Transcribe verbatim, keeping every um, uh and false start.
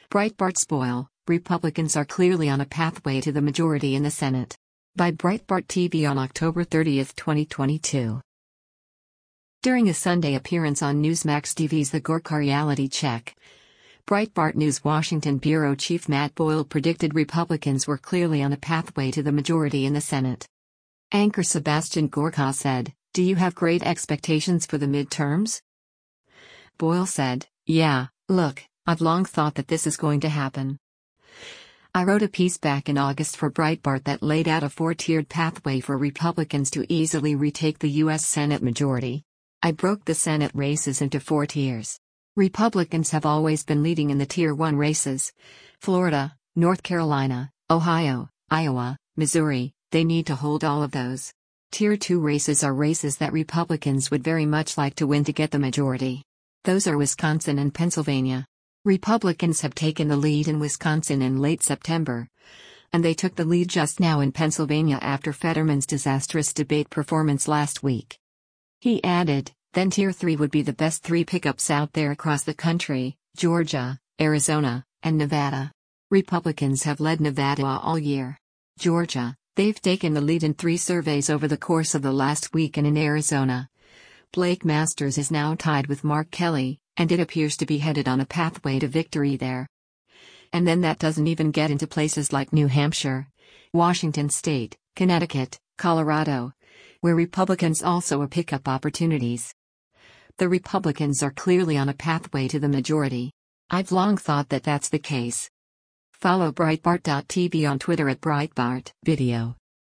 Breitbart spoil, Republicans are clearly on a pathway to the majority in the Senate. By Breitbart T V on October thirtieth, twenty twenty-two. During a Sunday appearance on Newsmax T V's The Gorka Reality Check, Breitbart News Washington bureau chief Matt Boyle predicted Republicans were clearly on a pathway to the majority in the Senate. Anchor Sebastian Gorka said, "Do you have great expectations for the midterms?" Boyle said, "Yeah, look, I've long thought that this is going to happen. I wrote a piece back in August for Breitbart that laid out a four-tiered pathway for Republicans to easily retake the U S Senate majority. I broke the Senate races into four tiers. Republicans have always been leading in the Tier one races: Florida, North Carolina, Ohio, Iowa, Missouri. They need to hold all of those. Tier two races are races that Republicans would very much like to win to get the majority. Those are Wisconsin and Pennsylvania. Republicans have taken the lead in Wisconsin in late September, and they took the lead just now in Pennsylvania after Fetterman's disastrous debate performance last week." He added, "Then Tier three would be the best three pickups out there across the country: Georgia, Arizona, and Nevada. Republicans have led Nevada all year. Georgia, they've taken the lead in three surveys over the course of the last week, and in Arizona, Blake Masters is now tied with Mark Kelly, and it appears to be headed on a pathway to victory there. And then that doesn't even get into places like New Hampshire, Washington State, Connecticut, Colorado, where Republicans also pick up opportunities. The Republicans are clearly on a pathway to the majority. I've long thought that that's the case." Follow Breitbart dot T V on Twitter at Breitbart Video.